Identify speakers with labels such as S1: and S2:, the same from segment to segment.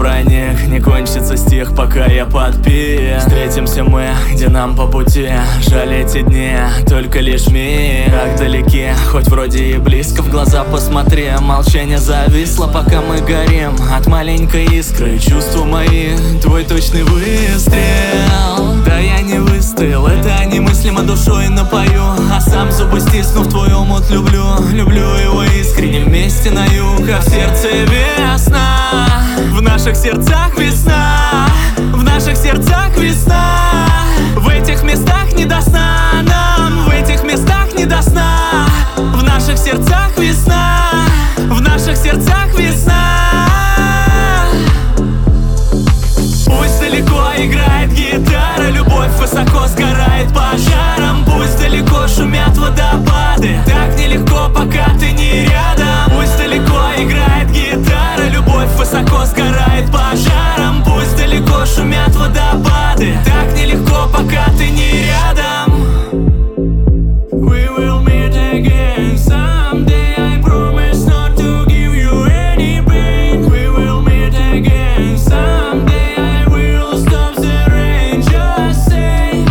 S1: про них не кончится стих, пока я подпи. Встретимся мы, где нам по пути. Жаль эти дни, только лишь миг. Как далеки, хоть вроде и близко. В глаза посмотри, молчание зависло, пока мы горим от маленькой искры. Чувства мои, твой точный выстрел. Да я не выстоял, это немыслимо, душой напою. А сам зубы стиснув, твой омут люблю. Люблю его искренне, вместе на юг. А в сердце весна, в наших сердцах весна, в наших сердцах весна. В этих местах не до сна нам, в этих местах не до сна. В наших сердцах весна, в наших сердцах весна. Пусть далеко играет гитара, любовь высоко сгорает пожаром. Пусть далеко шумят водопады, так нелегко, пока ты не рядом. Пусть далеко играет гитара, любовь высоко сгорает пожаром. Пусть далеко шумят водопады, так нелегко, пока ты не рядом. We will meet again someday, I promise not to give you any pain. We will meet again someday, I will stop the rain, just say.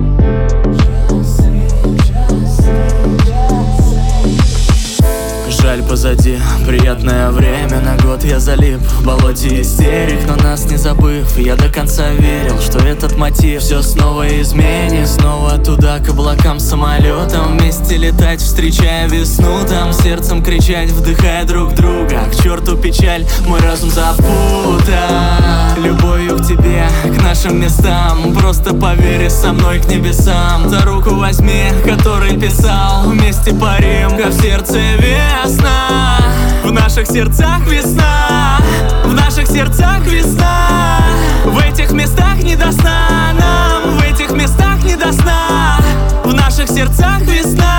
S1: Жаль, позади приятное время. На год я залип в болоте истерик, но нас не забыв, я до конца верил, что этот мотив все снова изменит. Снова туда, к облакам, самолетом вместе летать, встречая весну. Там сердцем кричать, вдыхая друг друга. К черту печаль, мой разум запутан. Любовью к тебе, к нашим местам. Просто поверь со мной к небесам. За руку возьми, который писал, вместе парим, как в сердце весна. В наших сердцах весна, в наших сердцах весна. В этих местах не до сна нам, в этих местах не до сна. В наших сердцах весна.